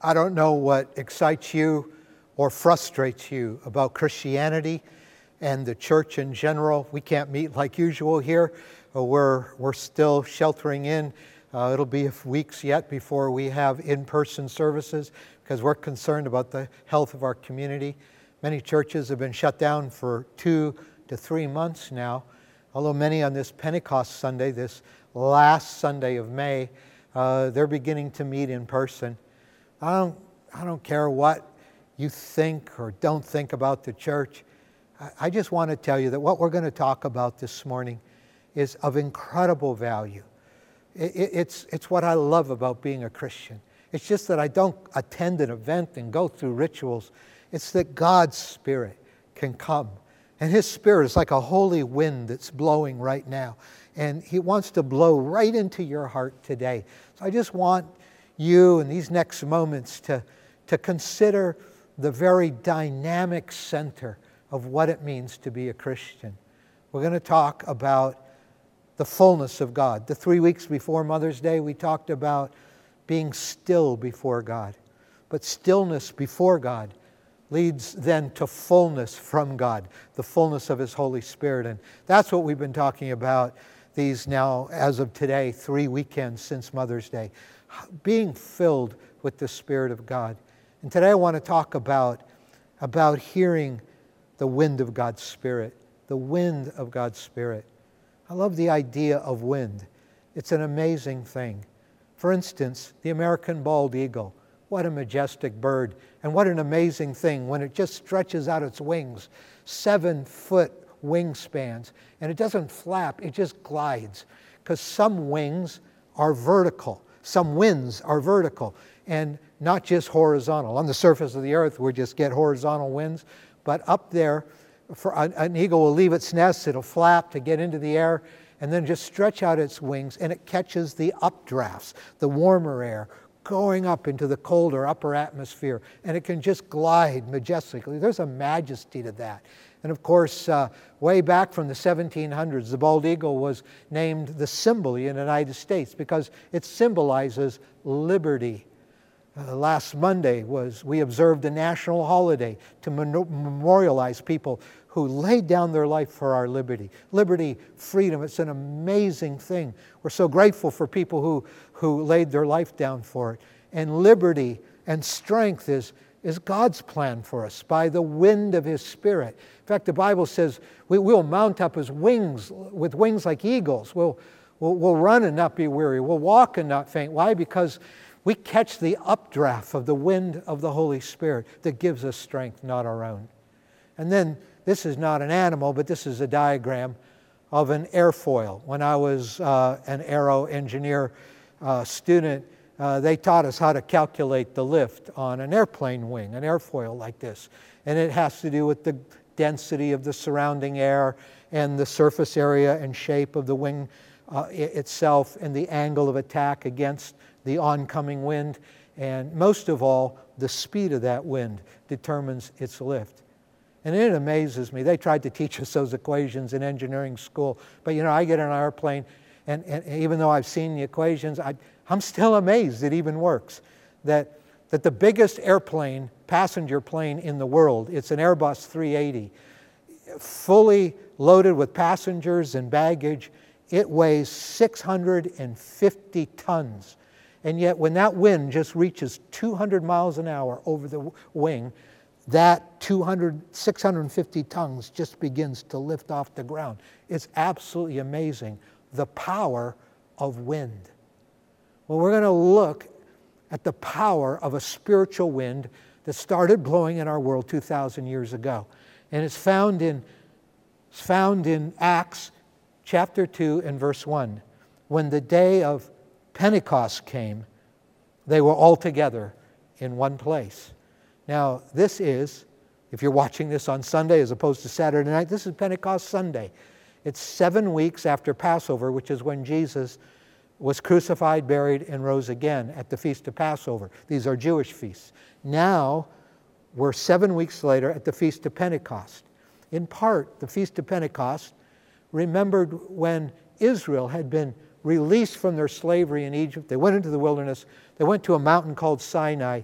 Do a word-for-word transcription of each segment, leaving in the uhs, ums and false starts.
I don't know what excites you or frustrates you about Christianity and the church in general. We can't meet like usual here. We're, we're still sheltering in. Uh, it'll be weeks yet before we have in-person services because we're concerned about the health of our community. Many churches have been shut down for two to three months now, although many on this Pentecost Sunday, this last Sunday of May, uh, they're beginning to meet in person. I don't, I don't care what you think or don't think about the church. I, I just want to tell you that what we're going to talk about this morning is of incredible value. It, it, it's, it's what I love about being a Christian. It's just that I don't attend an event and go through rituals. It's that God's Spirit can come. And His Spirit is like a holy wind that's blowing right now. And He wants to blow right into your heart today. So I just want you in these next moments to, to consider the very dynamic center of what it means to be a Christian. We're going to talk about the fullness of God. The three weeks before Mother's Day, we talked about being still before God. But stillness before God leads then to fullness from God, the fullness of His Holy Spirit. And that's what we've been talking about these now, as of today, three weekends since Mother's Day. Being filled with the Spirit of God. And today I want to talk about, about hearing the wind of God's Spirit. The wind of God's Spirit. I love the idea of wind. It's an amazing thing. For instance, the American bald eagle. What a majestic bird. And what an amazing thing when it just stretches out its wings. Seven foot wingspans. And it doesn't flap, it just glides. Because some wings are vertical. Some winds are vertical and not just horizontal. On the surface of the earth, we just get horizontal winds. But up there, for an, an eagle will leave its nest, it'll flap to get into the air, and then just stretch out its wings, and it catches the updrafts, the warmer air, going up into the colder upper atmosphere, and it can just glide majestically. There's a majesty to that. And of course, uh, way back from the seventeen hundreds, the bald eagle was named the symbol in the United States because it symbolizes liberty. Uh, last Monday was we observed a national holiday to memorialize people who laid down their life for our liberty. Liberty, freedom, it's an amazing thing. We're so grateful for people who, who laid their life down for it. And liberty and strength is, is God's plan for us by the wind of His Spirit. In fact, the Bible says we will mount up as wings, with wings like eagles. We'll, we'll, we'll run and not be weary. We'll walk and not faint. Why? Because we catch the updraft of the wind of the Holy Spirit that gives us strength, not our own. And then, this is not an animal, but this is a diagram of an airfoil. When I was uh, an aero engineer uh, student, uh, they taught us how to calculate the lift on an airplane wing, an airfoil like this. And it has to do with the density of the surrounding air and the surface area and shape of the wing uh, itself and the angle of attack against the oncoming wind. And most of all, the speed of that wind determines its lift. And it amazes me. They tried to teach us those equations in engineering school. But, you know, I get on an airplane, and, and even though I've seen the equations, I, I'm still amazed it even works. That, that the biggest airplane, passenger plane in the world, it's an Airbus three eighty, fully loaded with passengers and baggage, it weighs six hundred fifty tons. And yet when that wind just reaches two hundred miles an hour over the wing, that two hundred, six hundred fifty tons just begins to lift off the ground. It's absolutely amazing, the power of wind. Well, we're going to look at the power of a spiritual wind that started blowing in our world two thousand years ago. And it's found in, it's found in Acts chapter two and verse one. When the day of Pentecost came, they were all together in one place. Now, this is, if you're watching this on Sunday as opposed to Saturday night, this is Pentecost Sunday. It's seven weeks after Passover, which is when Jesus was crucified, buried, and rose again at the Feast of Passover. These are Jewish feasts. Now, we're seven weeks later at the Feast of Pentecost. In part, the Feast of Pentecost remembered when Israel had been released from their slavery in Egypt. They went into the wilderness. They went to a mountain called Sinai.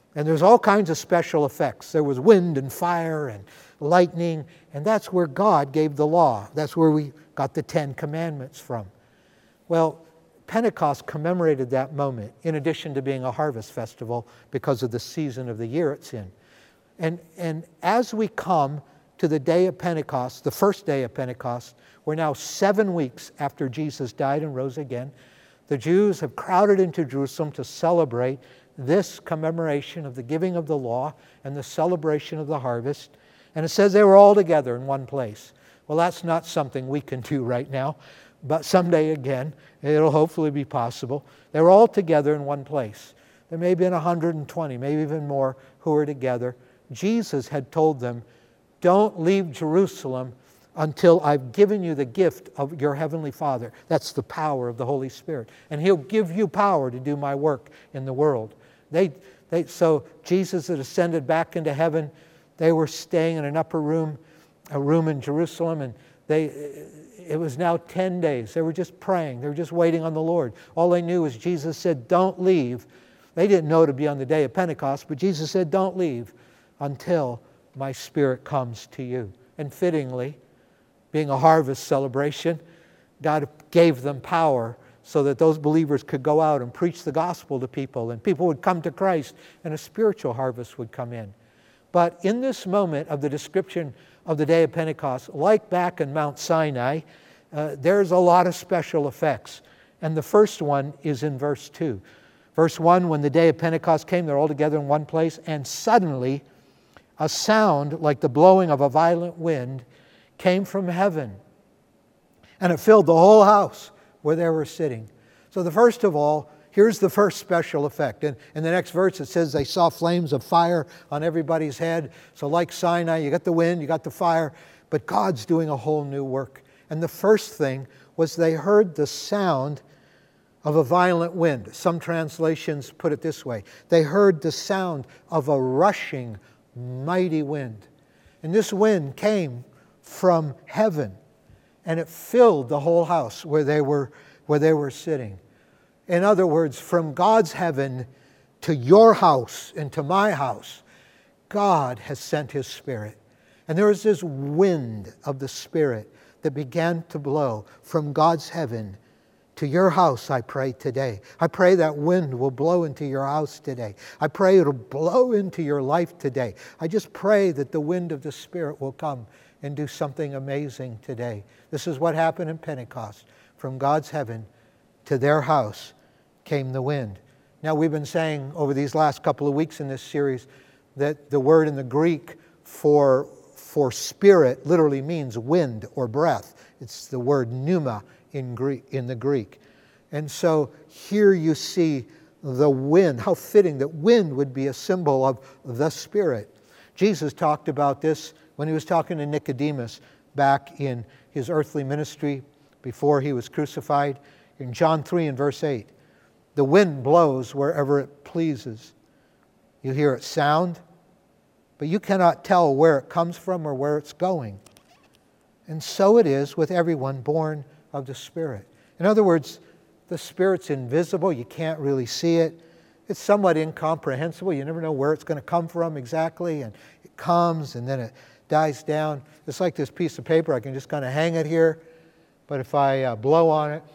And there's all kinds of special effects. There was wind and fire and lightning, and that's where God gave the law. That's where we got the Ten Commandments from. Well, Pentecost commemorated that moment, in addition to being a harvest festival because of the season of the year it's in. And, and as we come to the day of Pentecost, the first day of Pentecost, we're now seven weeks after Jesus died and rose again. The Jews have crowded into Jerusalem to celebrate this commemoration of the giving of the law and the celebration of the harvest. And it says they were all together in one place. Well, that's not something we can do right now, but someday again, it'll hopefully be possible. They were all together in one place. There may have been one hundred twenty, maybe even more, who were together. Jesus had told them, don't leave Jerusalem until I've given you the gift of your heavenly Father. That's the power of the Holy Spirit. And He'll give you power to do my work in the world. They, they, so Jesus had ascended back into heaven. They were staying in an upper room, a room in Jerusalem, and they, it was now ten days. They were just praying. They were just waiting on the Lord. All they knew was Jesus said, don't leave. They didn't know to be on the day of Pentecost, but Jesus said, don't leave until my Spirit comes to you. And fittingly, being a harvest celebration, God gave them power so that those believers could go out and preach the gospel to people, and people would come to Christ, and a spiritual harvest would come in. But in this moment of the description of the day of Pentecost, like back in Mount Sinai, uh, there's a lot of special effects. And the first one is in verse two. Verse one, when the day of Pentecost came, they're all together in one place, and suddenly a sound like the blowing of a violent wind came from heaven. And it filled the whole house where they were sitting. So the first of all, here's the first special effect. And in the next verse it says they saw flames of fire on everybody's head. So like Sinai, you got the wind, you got the fire, but God's doing a whole new work. And the first thing was they heard the sound of a violent wind. Some translations put it this way. They heard the sound of a rushing, mighty wind. And this wind came from heaven, and it filled the whole house where they were, where they were sitting. In other words, from God's heaven to your house and to my house, God has sent His Spirit. And there was this wind of the Spirit that began to blow from God's heaven to your house, I pray today. I pray that wind will blow into your house today. I pray it'll blow into your life today. I just pray that the wind of the Spirit will come and do something amazing today. This is what happened in Pentecost. From God's heaven to their house came the wind. Now, we've been saying over these last couple of weeks in this series that the word in the Greek for, for spirit literally means wind or breath. It's the word pneuma in Greek, in the Greek. And so here you see the wind. How fitting that wind would be a symbol of the Spirit. Jesus talked about this when He was talking to Nicodemus back in His earthly ministry before He was crucified. In John three and verse eight, the wind blows wherever it pleases. You hear its sound, but you cannot tell where it comes from or where it's going. And so it is with everyone born of the Spirit. In other words, the Spirit's invisible. You can't really see it. It's somewhat incomprehensible. You never know where it's going to come from exactly. And it comes and then it dies down. It's like this piece of paper. I can just kind of hang it here. But if I uh, blow on it,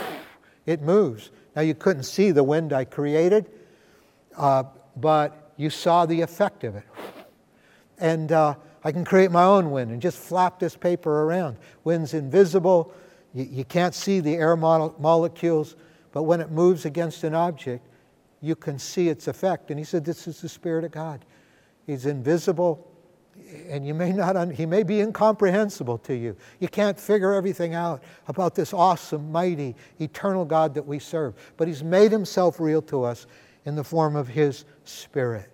it moves. Now, you couldn't see the wind I created, uh, but you saw the effect of it. And uh, I can create my own wind and just flap this paper around. Wind's invisible. You, you can't see the air mo- molecules, but when it moves against an object, you can see its effect. And he said, this is the Spirit of God. He's invisible, and you may not un- he may be incomprehensible to you. You can't figure everything out about this awesome, mighty, eternal God that we serve. But He's made Himself real to us in the form of His Spirit.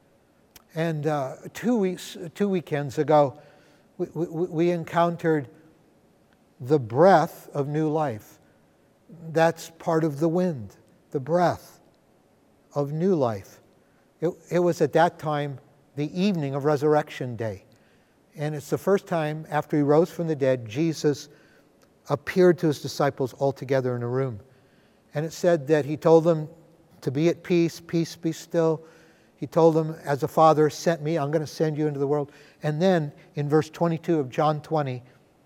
And uh, two weeks, two weekends ago, we, we, we encountered the breath of new life. That's part of the wind, the breath of new life. It, it was at that time the evening of Resurrection Day. And it's the first time after He rose from the dead, Jesus appeared to His disciples all together in a room. And it said that He told them to be at peace, peace be still. He told them, as the Father sent me, I'm going to send you into the world. And then in verse twenty-two of John twenty,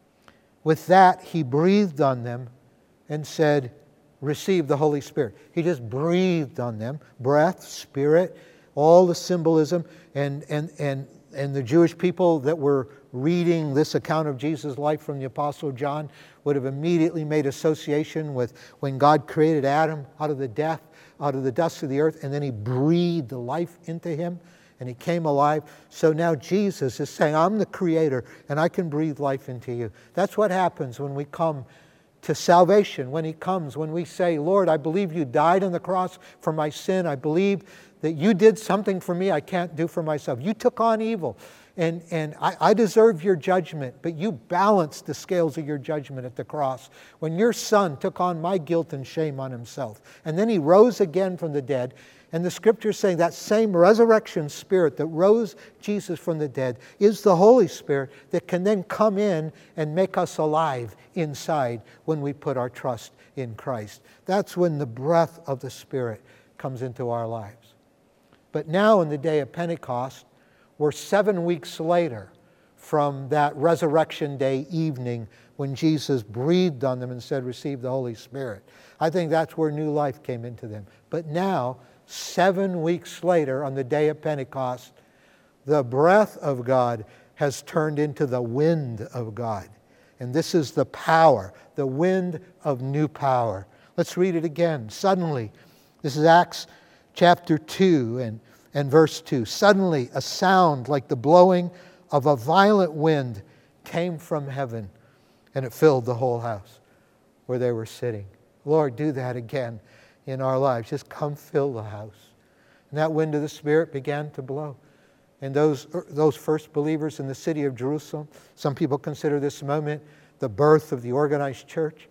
with that he breathed on them and said, receive the Holy Spirit. He just breathed on them, breath, spirit, all the symbolism. And, and, and, and the Jewish people that were reading this account of Jesus' life from the Apostle John would have immediately made association with when God created Adam out of the death, out of the dust of the earth, and then he breathed the life into him, and he came alive. So now Jesus is saying, I'm the creator, and I can breathe life into you. That's what happens when we come to salvation, when he comes, when we say, Lord, I believe you died on the cross for my sin. I believe that you did something for me I can't do for myself. You took on evil, and, and I, I deserve your judgment, but you balanced the scales of your judgment at the cross when your Son took on my guilt and shame on himself. And then he rose again from the dead. And the Scripture's saying that same resurrection Spirit that rose Jesus from the dead is the Holy Spirit that can then come in and make us alive inside when we put our trust in Christ. That's when the breath of the Spirit comes into our lives. But now in the day of Pentecost, we're seven weeks later from that resurrection day evening when Jesus breathed on them and said, receive the Holy Spirit. I think that's where new life came into them. But now, seven weeks later, on the day of Pentecost, the breath of God has turned into the wind of God. And this is the power, the wind of new power. Let's read it again. Suddenly, this is Acts chapter two and, and verse two. Suddenly, a sound like the blowing of a violent wind came from heaven, and it filled the whole house where they were sitting. Lord, do that again in our lives. Just come fill the house. And that wind of the Spirit began to blow. And those, those first believers in the city of Jerusalem, some people consider this moment the birth of the organized church.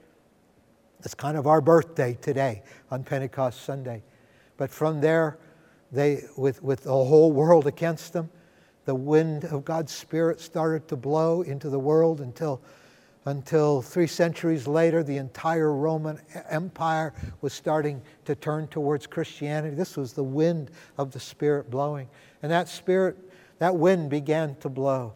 It's kind of our birthday today on Pentecost Sunday. But from there, they, with, with the whole world against them, the wind of God's Spirit started to blow into the world until Until three centuries later, the entire Roman Empire was starting to turn towards Christianity. This was the wind of the Spirit blowing. And that Spirit, that wind began to blow.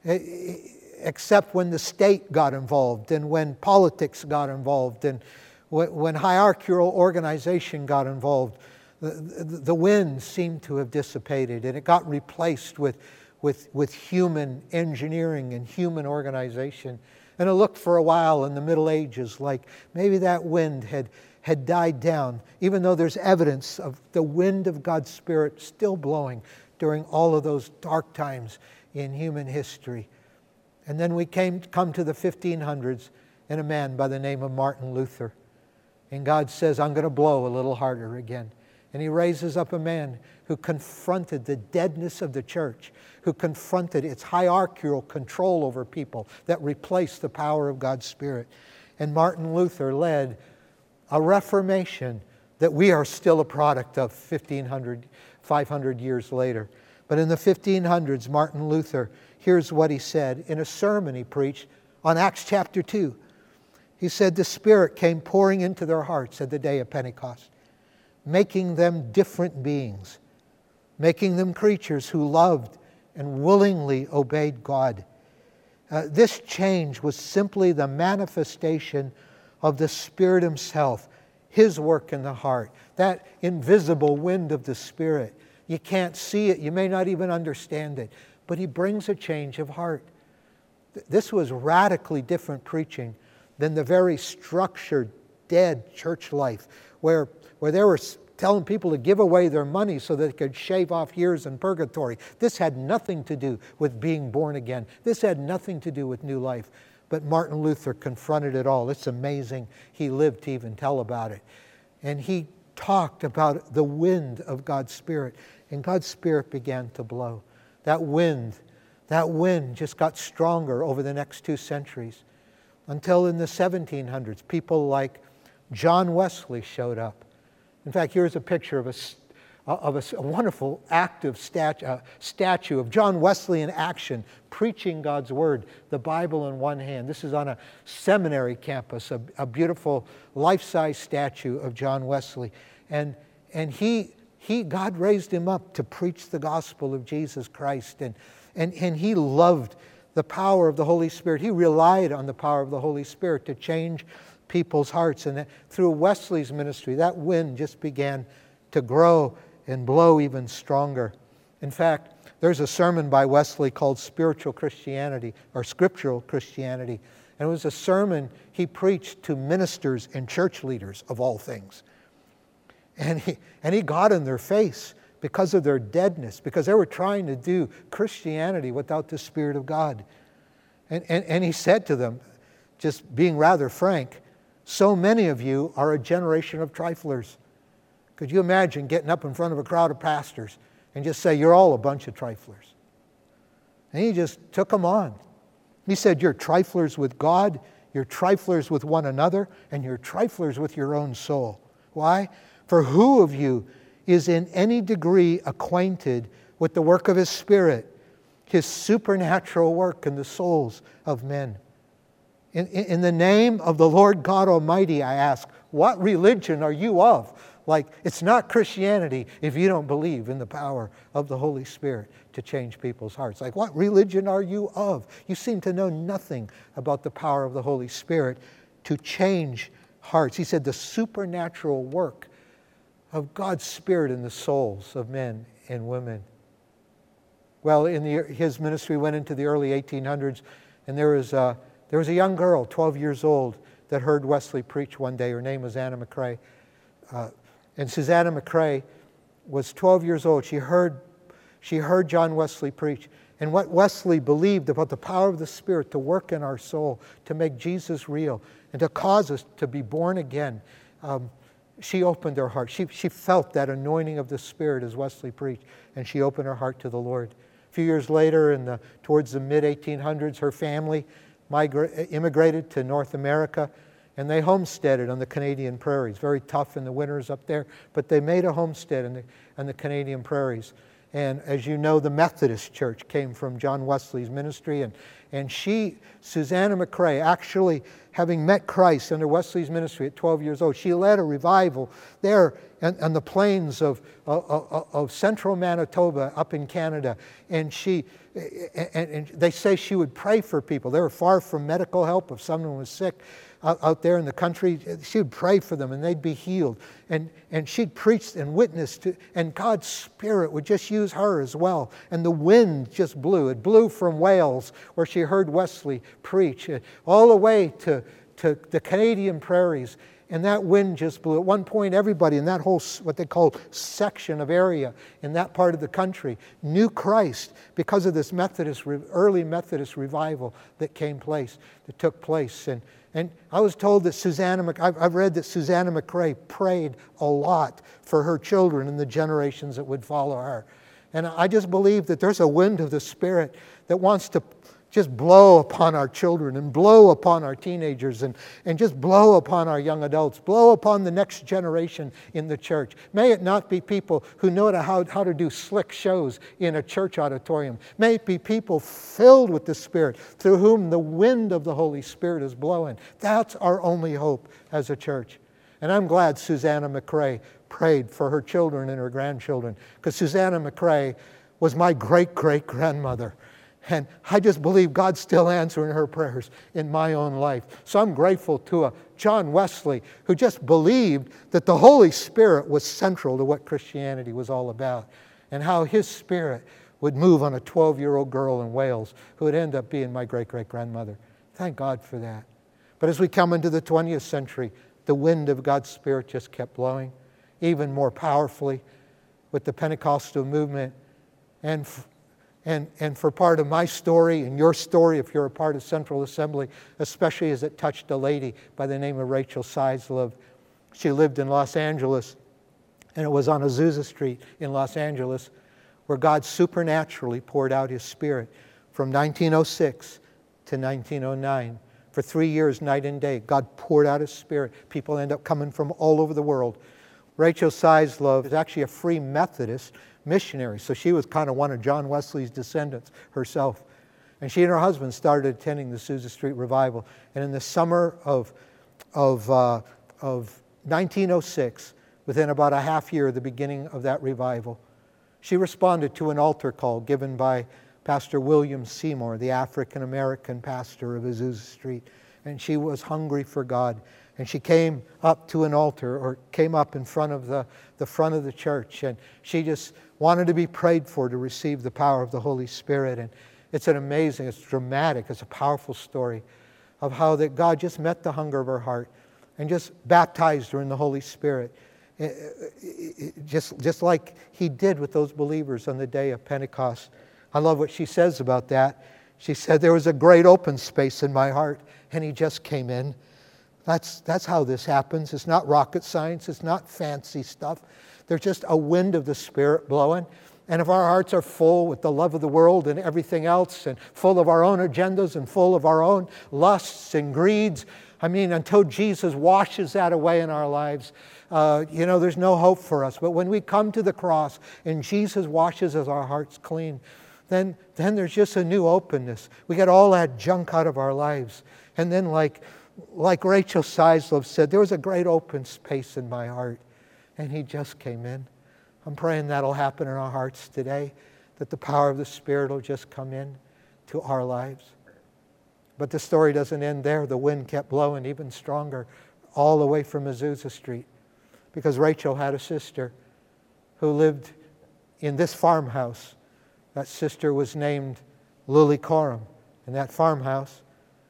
Except when the state got involved and when politics got involved and when hierarchical organization got involved, the, the wind seemed to have dissipated and it got replaced with, with, with human engineering and human organization. And it looked for a while in the Middle Ages like maybe that wind had, had died down, even though there's evidence of the wind of God's Spirit still blowing during all of those dark times in human history. And then we came come to the fifteen hundreds and a man by the name of Martin Luther. And God says, I'm going to blow a little harder again. And he raises up a man who confronted the deadness of the church, who confronted its hierarchical control over people that replaced the power of God's Spirit. And Martin Luther led a reformation that we are still a product of fifteen hundred, five hundred years later. But in the fifteen hundreds, Martin Luther, here's what he said in a sermon he preached on Acts chapter two. He said, the Spirit came pouring into their hearts at the day of Pentecost, making them different beings, making them creatures who loved and willingly obeyed God. Uh, this change was simply the manifestation of the Spirit Himself, His work in the heart, that invisible wind of the Spirit. You can't see it, you may not even understand it, but He brings a change of heart. This was radically different preaching than the very structured, dead church life where, where they were telling people to give away their money so that they could shave off years in purgatory. This had nothing to do with being born again. This had nothing to do with new life. But Martin Luther confronted it all. It's amazing he lived to even tell about it. And he talked about the wind of God's Spirit. And God's Spirit began to blow. That wind, that wind just got stronger over the next two centuries. Until in the seventeen hundreds, people like John Wesley showed up. In fact, here's a picture of a, of a, a wonderful active statu, uh, statue of John Wesley in action, preaching God's Word, the Bible in one hand. This is on a seminary campus, a, a beautiful life-size statue of John Wesley. And, and he he, God raised him up to preach the gospel of Jesus Christ. And, and, and he loved the power of the Holy Spirit. He relied on the power of the Holy Spirit to change people's hearts. And that, through Wesley's ministry, that wind just began to grow and blow even stronger. In fact, there's a sermon by Wesley called Spiritual Christianity, or Scriptural Christianity. And it was a sermon he preached to ministers and church leaders, of all things. And he, and he got in their face because of their deadness, because they were trying to do Christianity without the Spirit of God. And, and, and he said to them, just being rather frank, so many of you are a generation of triflers. Could you imagine getting up in front of a crowd of pastors and just say, you're all a bunch of triflers? And he just took them on. He said, you're triflers with God, you're triflers with one another, and you're triflers with your own soul. Why? For who of you is in any degree acquainted with the work of His Spirit, His supernatural work in the souls of men? In, in, in the name of the Lord God Almighty, I ask, what religion are you of? Like, it's not Christianity if you don't believe in the power of the Holy Spirit to change people's hearts. Like, what religion are you of? You seem to know nothing about the power of the Holy Spirit to change hearts. He said the supernatural work of God's Spirit in the souls of men and women. Well, in the, his ministry went into the early eighteen hundreds, and there was, a, there was a young girl, twelve years old, that heard Wesley preach one day. Her name was Anna McCrae. Uh, and Susanna McCrae was twelve years old. She heard, she heard John Wesley preach. And what Wesley believed about the power of the Spirit to work in our soul, to make Jesus real, and to cause us to be born again, um, she opened her heart. She, she felt that anointing of the Spirit as Wesley preached, and she opened her heart to the Lord. A few years later, in the, towards the mid eighteen hundreds, her family migra- immigrated to North America, and they homesteaded on the Canadian prairies. Very tough in the winters up there, but they made a homestead in the, on the Canadian prairies. And as you know, the Methodist Church came from John Wesley's ministry. And, and she, Susanna McCrae, actually having met Christ under Wesley's ministry at twelve years old, she led a revival there on, on the plains of, of, of central Manitoba up in Canada. And she, and, and they say she would pray for people. They were far from medical help. If someone was sick out, out there in the country, she would pray for them and they'd be healed. And, and she'd preach and witness to, and God's Spirit would just use her as well. And the wind just blew. It blew from Wales, where she heard Wesley preach, all the way to, to the Canadian prairies. And that wind just blew. At one point, everybody in that whole, what they call section of area in that part of the country, knew Christ because of this Methodist, early Methodist revival that came place, that took place. And, and I was told that Susanna, I've read that Susanna McCrae prayed a lot for her children and the generations that would follow her. And I just believe that there's a wind of the Spirit that wants to just blow upon our children and blow upon our teenagers and, and just blow upon our young adults, blow upon the next generation in the church. May it not be people who know how, how to do slick shows in a church auditorium. May it be people filled with the Spirit through whom the wind of the Holy Spirit is blowing. That's our only hope as a church. And I'm glad Susanna McCrae prayed for her children and her grandchildren, because Susanna McCrae was my great-great-grandmother. And I just believe God's still answering her prayers in my own life. So I'm grateful to a John Wesley who just believed that the Holy Spirit was central to what Christianity was all about, and how His Spirit would move on a twelve-year-old girl in Wales who would end up being my great-great-grandmother. Thank God for that. But as we come into the twentieth century, the wind of God's Spirit just kept blowing even more powerfully with the Pentecostal movement. And And, and for part of my story and your story, if you're a part of Central Assembly, especially as it touched a lady by the name of Rachel Seislove. She lived in Los Angeles, and it was on Azusa Street in Los Angeles where God supernaturally poured out His Spirit from nineteen oh six to nineteen oh nine. For three years, night and day, God poured out His Spirit. People end up coming from all over the world. Rachel Seislove is actually a Free Methodist missionary, so she was kind of one of John Wesley's descendants herself. And she and her husband started attending the Azusa Street Revival. And in the summer of, of, uh, of nineteen oh six, within about a half year of the beginning of that revival. She responded to an altar call given by Pastor William Seymour, the African-American pastor of Azusa Street. And she was hungry for God. And she came up to an altar, or came up in front of the, the front of the church. And she just wanted to be prayed for to receive the power of the Holy Spirit. And it's an amazing, it's dramatic, it's a powerful story of how that God just met the hunger of her heart and just baptized her in the Holy Spirit. Just, just like He did with those believers on the day of Pentecost. I love what she says about that. She said, there was a great open space in my heart, and He just came in. That's, that's how this happens. It's not rocket science. It's not fancy stuff. There's just a wind of the Spirit blowing. And if our hearts are full with the love of the world and everything else, and full of our own agendas and full of our own lusts and greeds, I mean, until Jesus washes that away in our lives, uh, you know, there's no hope for us. But when we come to the cross and Jesus washes our hearts clean, then, then there's just a new openness. We get all that junk out of our lives. And then like, like Rachel Seislov said, there was a great open space in my heart. And He just came in. I'm praying that'll happen in our hearts today, that the power of the Spirit will just come in to our lives. But the story doesn't end there. The wind kept blowing even stronger all the way from Azusa Street, because Rachel had a sister who lived in this farmhouse. That sister was named Lily Coram, and that farmhouse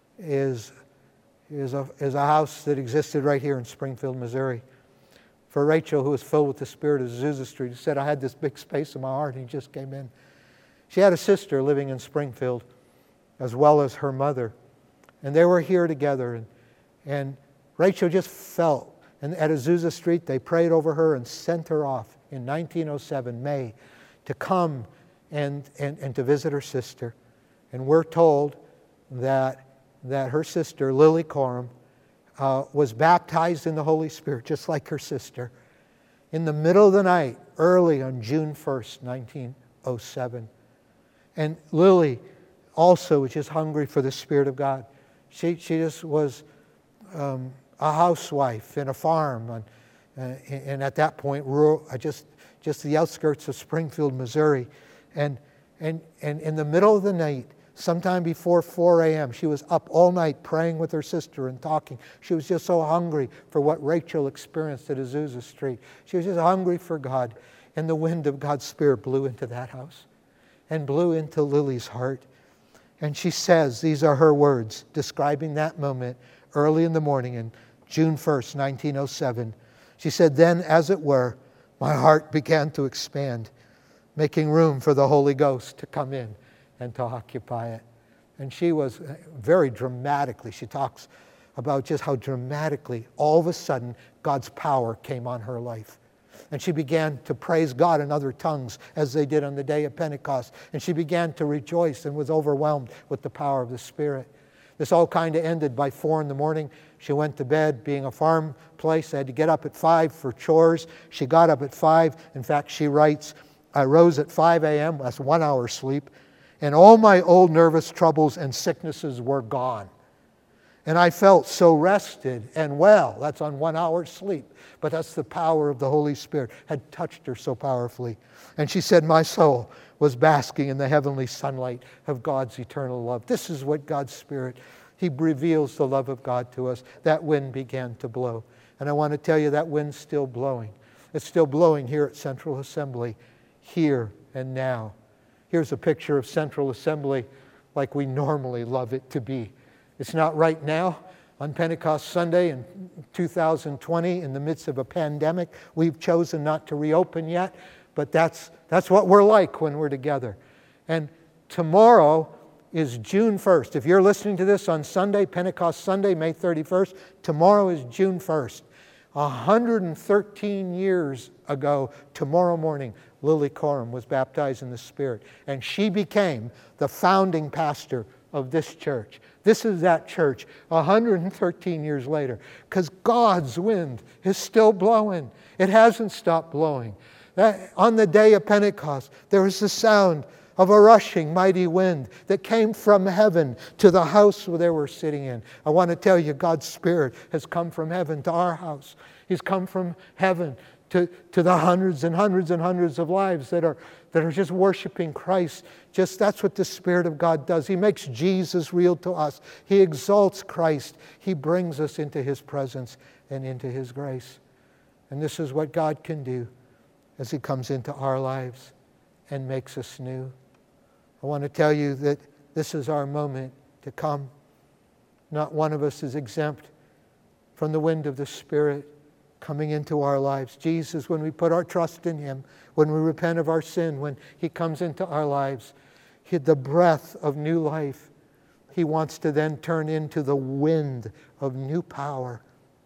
is, is, a, is a house that existed right here in Springfield, Missouri. For Rachel, who was filled with the Spirit of Azusa Street, said, I had this big space in my heart, and He just came in. She had a sister living in Springfield, as well as her mother. And they were here together. And, and Rachel just felt, and at Azusa Street, they prayed over her and sent her off in nineteen oh seven, May, to come and, and, and to visit her sister. And we're told that, that her sister, Lily Coram, uh, was baptized in the Holy Spirit, just like her sister, in the middle of the night, early on June first, nineteen oh seven. And Lily also was just hungry for the Spirit of God. She, she just was um, a housewife in a farm, and, uh, and at that point, rural, just, just the outskirts of Springfield, Missouri. And, and, and in the middle of the night, sometime before four a.m., she was up all night praying with her sister and talking. She was just so hungry for what Rachel experienced at Azusa Street. She was just hungry for God. And the wind of God's Spirit blew into that house and blew into Lily's heart. And she says, these are her words, describing that moment early in the morning in June first, nineteen oh seven. She said, then, as it were, my heart began to expand, making room for the Holy Ghost to come in and to occupy it. And she was very dramatically, she talks about just how dramatically, all of a sudden, God's power came on her life. And she began to praise God in other tongues, as they did on the day of Pentecost. And she began to rejoice and was overwhelmed with the power of the Spirit. This all kind of ended by four in the morning. She went to bed. Being a farm place, they had to get up at five for chores. She got up at five. In fact, she writes, I rose at five a.m., that's one hour sleep, and all my old nervous troubles and sicknesses were gone. And I felt so rested and well. That's on one hour's sleep. But that's the power of the Holy Spirit had touched her so powerfully. And she said, my soul was basking in the heavenly sunlight of God's eternal love. This is what God's Spirit, He reveals the love of God to us. That wind began to blow. And I want to tell you that wind's still blowing. It's still blowing here at Central Assembly, here and now. Here's a picture of Central Assembly like we normally love it to be. It's not right now on Pentecost Sunday in two thousand twenty in the midst of a pandemic. We've chosen not to reopen yet, but that's, that's what we're like when we're together. And tomorrow is June first. If you're listening to this on Sunday, Pentecost Sunday, May thirty-first, tomorrow is June first. one hundred thirteen years ago, tomorrow morning, Lily Coram was baptized in the Spirit. And she became the founding pastor of this church. This is that church one hundred thirteen years later, because God's wind is still blowing. It hasn't stopped blowing. That, on the day of Pentecost, there was the sound of a rushing mighty wind that came from heaven to the house where they were sitting in. I want to tell you, God's Spirit has come from heaven to our house. He's come from heaven to, to the hundreds and hundreds and hundreds of lives that are, that are just worshiping Christ. Just that's what the Spirit of God does. He makes Jesus real to us. He exalts Christ. He brings us into His presence and into His grace. And this is what God can do as He comes into our lives and makes us new. I want to tell you that this is our moment to come. Not one of us is exempt from the wind of the Spirit coming into our lives. Jesus, when we put our trust in Him, when we repent of our sin, when He comes into our lives, He, the breath of new life, He wants to then turn into the wind of new power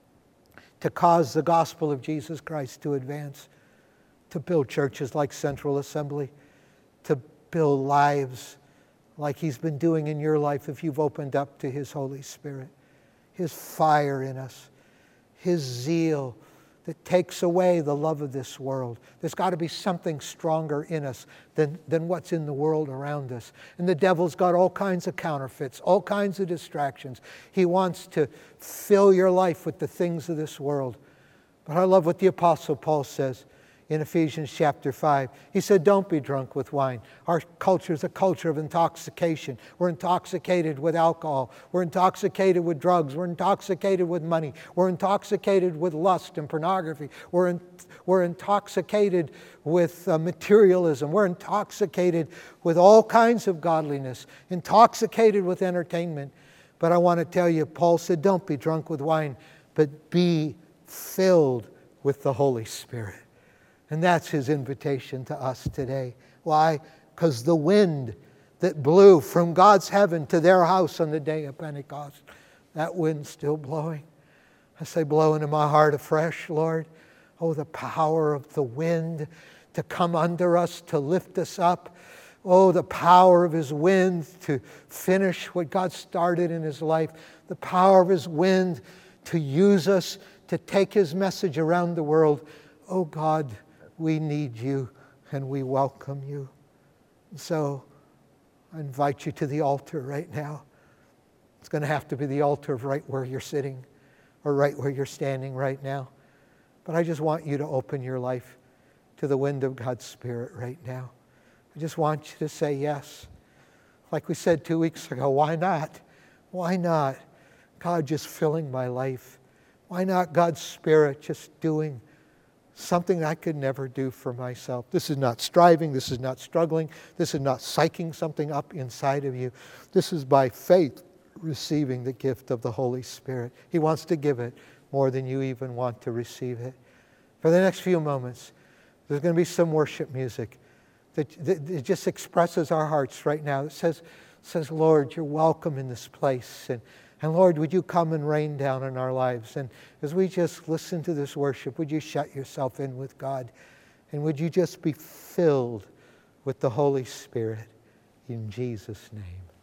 to cause the gospel of Jesus Christ to advance, to build churches like Central Assembly, to build lives like He's been doing in your life if you've opened up to His Holy Spirit. His fire in us, His zeal that takes away the love of this world. There's got to be something stronger in us than, than what's in the world around us. And the devil's got all kinds of counterfeits, all kinds of distractions. He wants to fill your life with the things of this world. But I love what the Apostle Paul says in Ephesians chapter five. He said, don't be drunk with wine. Our culture is a culture of intoxication. We're intoxicated with alcohol. We're intoxicated with drugs. We're intoxicated with money. We're intoxicated with lust and pornography. We're, in, we're intoxicated with uh, materialism. We're intoxicated with all kinds of godliness, intoxicated with entertainment. But I want to tell you, Paul said, don't be drunk with wine, but be filled with the Holy Spirit. And that's His invitation to us today. Why? Because the wind that blew from God's heaven to their house on the day of Pentecost, that wind's still blowing. I say, blow into my heart afresh, Lord. Oh, the power of the wind to come under us, to lift us up. Oh, the power of His wind to finish what God started in His life. The power of His wind to use us, to take His message around the world. Oh, God, we need You and we welcome You. So I invite you to the altar right now. It's going to have to be the altar of right where you're sitting or right where you're standing right now. But I just want you to open your life to the wind of God's Spirit right now. I just want you to say yes. Like we said two weeks ago, why not? Why not? God just filling my life. Why not God's Spirit just doing something I could never do for myself? This is not striving. This is not struggling. This is not psyching something up inside of you. This is by faith receiving the gift of the Holy Spirit. He wants to give it more than you even want to receive it. For the next few moments, there's going to be some worship music that, that, that just expresses our hearts right now. It says, says, Lord, You're welcome in this place. And And Lord, would You come and rain down in our lives? And as we just listen to this worship, would You shut yourself in with God? And would You just be filled with the Holy Spirit in Jesus' name?